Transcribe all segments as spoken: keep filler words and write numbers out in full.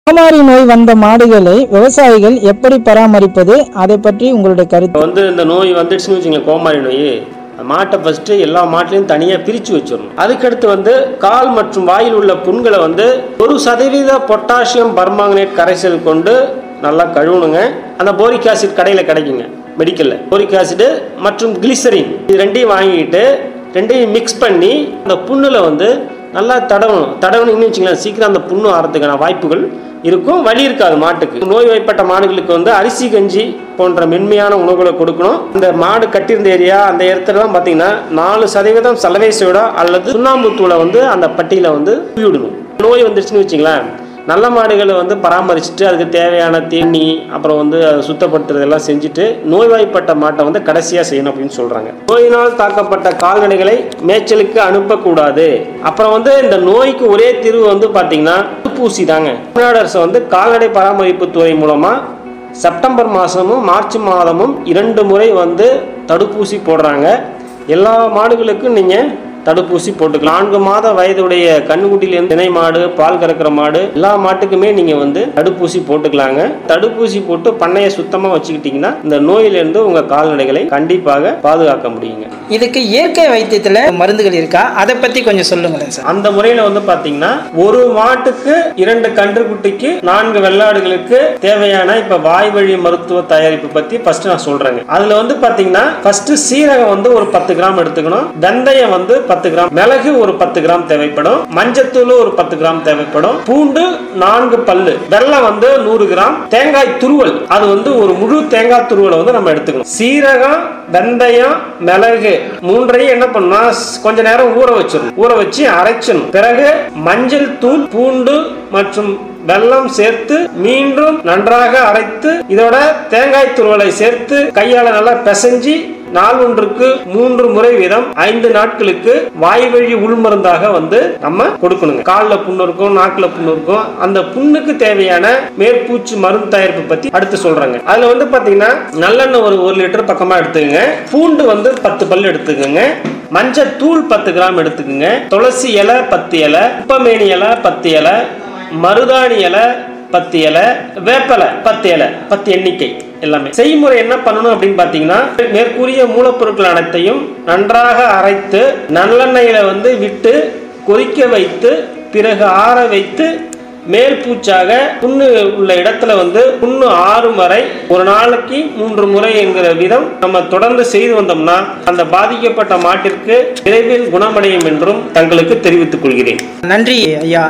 கோமாரி நோய் வந்த மாடுகளை விவசாயிகள் எப்படி பராமரிப்பது, அதை பற்றி உங்களுடைய கருத்து? வந்து இந்த நோய் வந்துடுச்சுன்னு வச்சுங்களேன், கோமாரி நோய் மாட்டை ஃபஸ்ட்டு எல்லா மாட்டிலையும் தனியாக பிரித்து வச்சிடணும். அதுக்கடுத்து வந்து கால் மற்றும் வாயில் உள்ள புண்களை வந்து ஒரு சதவீத பொட்டாசியம் பர்மாங்கனேட் கரைசல் கொண்டு நல்லா கழுவணுங்க. அந்த போரிக் ஆசிட் கடையில் கிடைக்குங்க மெடிக்கலில். போரிக் ஆசிடு மற்றும் கிளிசரின் இது ரெண்டையும் வாங்கிட்டு ரெண்டையும் மிக்ஸ் பண்ணி அந்த புண்ணில் வந்து நல்லா தடவணும். தடவணும்னு வச்சுக்கலாம், சீக்கிரம் அந்த புண்ணு ஆறதுக்கான வாய்ப்புகள் இருக்கும். வலி இருக்காது மாட்டுக்கு. நோய்வாய்ப்பட்ட மாடுகளுக்கு வந்து அரிசி கஞ்சி போன்ற மென்மையான உணவுகளை கொடுக்கணும். இந்த மாடு கட்டியிருந்த ஏரியா அந்த இடத்துலலாம் பார்த்தீங்கன்னா நாலு சதவீதம் சலவை சோடா அல்லது சுண்ணாம்பு தூளை வந்து அந்த பட்டியில் வந்து விடணும். நோய் வந்துருச்சுன்னு வச்சுங்களேன், நல்ல மாடுகளை வந்து பராமரிச்சுட்டு அதுக்கு தேவையான தீனி அப்புறம் வந்து அதை சுத்தப்படுத்துறதெல்லாம் செஞ்சுட்டு நோய்வாய்ப்பட்ட மாட்டை வந்து கடைசியாக செய்யணும் அப்படின்னு சொல்கிறாங்க. நோயினால் தாக்கப்பட்ட கால்நடைகளை மேய்ச்சலுக்கு அனுப்பக்கூடாது. அப்புறம் வந்து இந்த நோய்க்கு ஒரே தீர்வு வந்து பார்த்தீங்கன்னா தடுப்பூசி தாங்க. தமிழ்நாடு அரசு வந்து கால்நடை பராமரிப்பு துறை மூலமாக செப்டம்பர் மாதமும் மார்ச் மாதமும் இரண்டு முறை வந்து தடுப்பூசி போடுறாங்க. எல்லா மாடுகளுக்கும் நீங்கள் தடுப்பூசி போட்டுக்கலாம். நான்கு மாத வயதுடைய கண்ணுக்குட்டியிலேருந்து திணை மாடு, பால் கறக்கிற மாடு எல்லா மாட்டுக்குமே நீங்க வந்து தடுப்பூசி போட்டுக்கலாங்க. தடுப்பூசி போட்டு பண்ணையை சுத்தமா வச்சுக்கிட்டீங்கன்னா இந்த நோயிலிருந்து உங்க கால்நடைகளை கண்டிப்பாக பாதுகாக்க முடியுங்க. இதுக்கு இயற்கை வைத்தியத்துல மருந்துகள் இருக்கா, அதை பத்தி கொஞ்சம் சொல்லுங்களேன் சார். அந்த முறையில வந்து பாத்தீங்கன்னா ஒரு மாட்டுக்கு இரண்டு கன்றுக்குட்டிக்கு நான்கு வெள்ளாடுகளுக்கு தேவையான இப்ப வாய் வழி மருத்துவ தயாரிப்பு பத்தி ஃபர்ஸ்ட் நான் சொல்றேங்க. அதுல வந்து பாத்தீங்கன்னா ஃபர்ஸ்ட் சீரகம் வந்து ஒரு பத்து கிராம் எடுத்துக்கணும். வெந்தயம் வந்து பத்து கிராம், மிளகு ஒரு பத்து கிராம் தேவைப்படும், மஞ்சத்தூள் ஒரு பத்து கிராம் தேவைப்படும், பூண்டு நான்கு பல்லு, வெல்லம் வந்து நூறு கிராம், தேங்காய் துருவல் அது வந்து ஒரு முழு தேங்காய் துருவலை வந்து நம்ம எடுத்துக்கணும். சீரகம், வெந்தயம், மிளகு மூன்றையும் என்ன பண்ணா கொஞ்ச நேரம் ஊற வச்சிடணும். ஊற வச்சு அரைச்சணும். பிறகு மஞ்சள் தூள், பூண்டு மற்றும் வெல்லம் சேர்த்து மீண்டும் நன்றாக அரைத்து இதோட தேங்காய் துருவலை சேர்த்து கையால நல்லா பிசைஞ்சு நாள் ஒன்றுக்கு மூன்று முறை வீதம் ஐந்து நாட்களுக்கு வாய் வழி உள்மருந்தாக வந்து நம்ம கொடுக்கணுங்க. காலில் புண்ணு இருக்கும், நாக்கில் புண்ணு இருக்கும், அந்த புண்ணுக்கு தேவையான மேற்பூச்சு மருந்து தயாரிப்பு பத்தி அடுத்து சொல்றாங்க. அதுல வந்து பாத்தீங்கன்னா நல்லெண்ணெய் ஒரு ஒரு லிட்டர் பக்கமா எடுத்துக்கங்க. பூண்டு வந்து பத்து பல்லு எடுத்துக்கங்க. மஞ்சள் தூள் பத்து கிராம் எடுத்துக்கங்க. துளசி இலை பத்து இலை, உப்பமேனி இலை பத்து இலை, மருதாணி இலை பத்து இலை, வேப்பலை பத்து இலை, பத்து எண்ணிக்கை எல்லாமே. செய்முறை என்ன பண்ணணும் அப்படின்னு பாத்தீங்கன்னா மேற்கூறிய மூலப்பொருட்கள் அனைத்தையும் நன்றாக அரைத்து நல்லெண்ணெயில வந்து விட்டு கொதிக்க வைத்து பிறகு ஆற வைத்து மேல் பூச்சாக புண்ணு உள்ள இடத்துல வந்து புண்ணு ஆறும் வரை ஒரு நாளைக்கு மூன்று முறை என்கிற விதம் நம்ம தொடர்ந்து செய்து வந்தோம்னா அந்த பாதிக்கப்பட்ட மாட்டிற்கு விரைவில் குணமடையும் என்றும் தங்களுக்கு தெரிவித்துக் கொள்கிறேன். நன்றி ஐயா.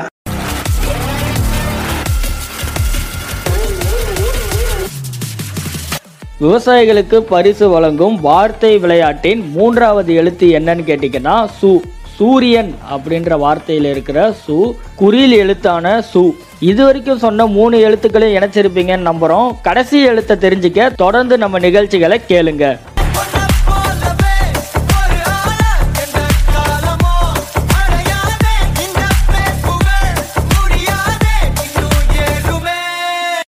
விவசாயிகளுக்கு பரிசு வழங்கும் வார்த்தை விளையாட்டின் மூன்றாவது எழுத்து என்னன்னு கேட்டீங்கன்னா சு. சூரியன் அப்படின்ற வார்த்தையில் இருக்கிற சு, குறில் எழுத்தான சு. இது வரைக்கும் சொன்ன மூணு எழுத்துக்களையும் இணைச்சிருப்பீங்கன்னு நம்புறோம். கடைசி எழுத்தை தெரிஞ்சுக்க தொடர்ந்து நம்ம நிகழ்ச்சிகளை கேளுங்க.